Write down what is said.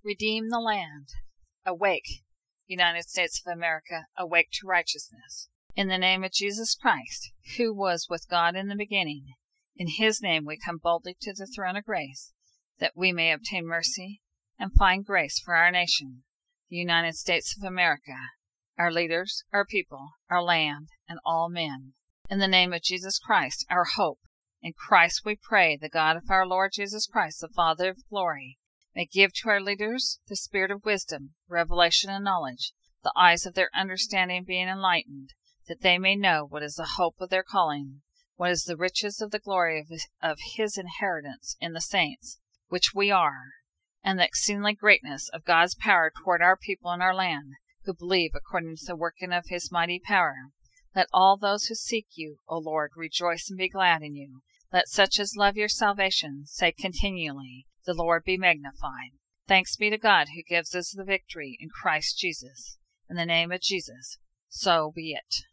Redeem the land. Awake, United States of America, awake to righteousness. In the name of Jesus Christ, who was with God in the beginning, in his name we come boldly to the throne of grace, that we may obtain mercy and find grace for our nation, the United States of America, our leaders, our people, our land, and all men. In the name of Jesus Christ, our hope, in Christ we pray, the God of our Lord Jesus Christ, the Father of glory, may give to our leaders the spirit of wisdom, revelation, and knowledge, the eyes of their understanding being enlightened, that they may know what is the hope of their calling, what is the riches of the glory of his inheritance in the saints, which we are, and the exceeding greatness of God's power toward our people and our land, who believe according to the working of his mighty power. Let all those who seek you, O Lord, rejoice and be glad in you. Let such as love your salvation say continually, the Lord be magnified. Thanks be to God who gives us the victory in Christ Jesus. In the name of Jesus, so be it.